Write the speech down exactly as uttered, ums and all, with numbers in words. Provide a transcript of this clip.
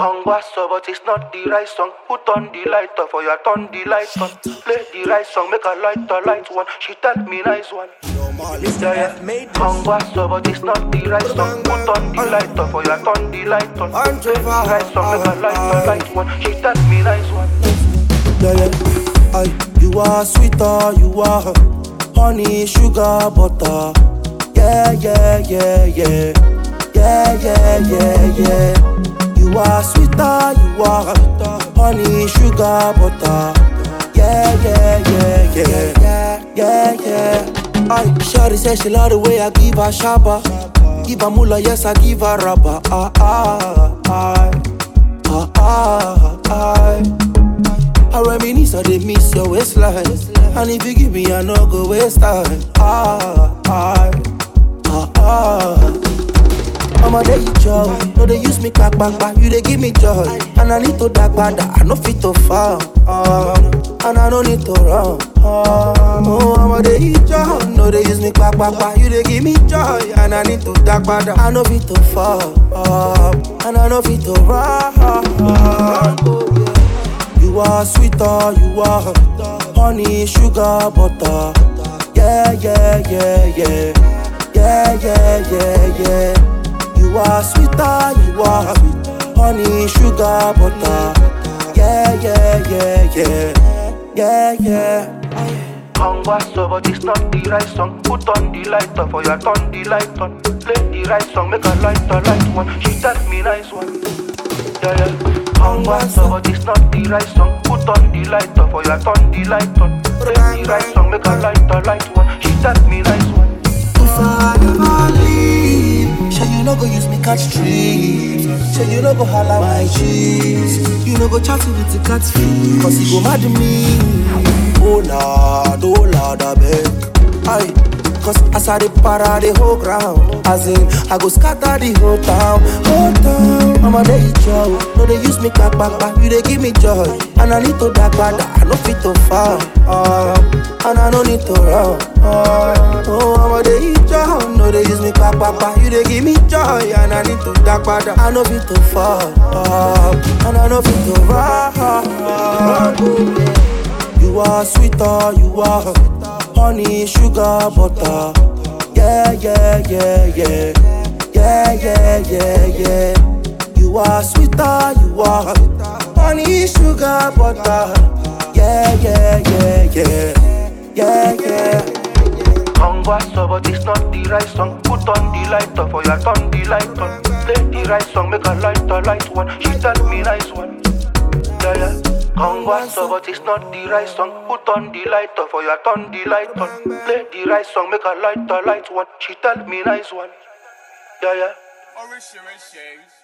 Congasso, but it's not the right song. Put on the light off, or you turn the light on. Play the right song, make a light a light one. She tell me nice one. Yeah, yeah. Congasso, but it's not the right song. Put on the light off, or you turn the light on. Play the right song, make a light a light one. She tell me nice one. Yeah, yeah. Aye, you are sweeter, you are honey, sugar, butter. Yeah, yeah, yeah, yeah. Yeah, yeah, yeah, yeah. You are sweeter, you are honey, sugar, butter. Yeah, yeah, yeah, yeah, yeah, yeah, yeah. I shawty say she love the way I give her shabba. Give her mula, yes I give her rubber. Ah ah ah ah ah ah. I reminisce, I did miss your waistline. And if you give me, I no go waste time. Ah ah ah ah. Mama, they eat joy. No, they use me back, back, back. You, they give me joy. And I need to dark, bad. I no fit to fall. Uh, and I don't need to run. Uh, oh, mama, they eat joy. No, they use me back, back, back. You, they give me joy. And I need to dark, bad. I no fit to fall. Uh, and I no fit to run. Uh, you are sweeter, you are honey, sugar, butter. Yeah, yeah, yeah, yeah. Yeah, yeah, yeah, yeah. You are sweeter, you are honey, sugar, butter. Yeah, yeah, yeah, yeah. Yeah, yeah. Congasso, but it's not the right song. Put on the light off, or you turn the light on. Play the right song, make a light a light one. She tell me nice one. Yeah, yeah. Congasso, but it's not the right song. Put on the light off, or you turn the light on. Play the right song, make a light a light one. She tell me nice one. If I never leave, sure you no go use me catch trees. Sure you no go holla my cheese. You no go chat with the cat's feet. Cause he go mad at me. Oh Lord, oh Lord, I beg. Aye. Cause as I dey para the whole ground. As in, I go scatter the whole town. Whole town. Mama, they eat joy. No, they use me back, back, back. You, they give me joy. And I need to dark, bad. I no fit to fall. Uh, and I no need to run. Uh, oh, mama, they eat joy. No, they use me back, back, back. You, they give me joy. And I need to dark, bad. I no fit to fall. Uh, and I no fit to run. Uh, you are sweeter, you are honey, sugar, butter. Yeah, yeah, yeah, yeah. Yeah, yeah, yeah, yeah. You are sweeter, you are honey, sugar, butter. Yeah, yeah, yeah, yeah. Yeah, yeah. Congasso, but it's not the right song. Put on the light off, or you turn the light on. Play the right song, make a light a light one. She tell me nice one. Yeah, yeah. Congasso, but it's not the right song. Put on the light off, or you turn the light on. Play the right song, make a light a light one. She tell me nice one. Yeah, yeah. Orange, orange shades.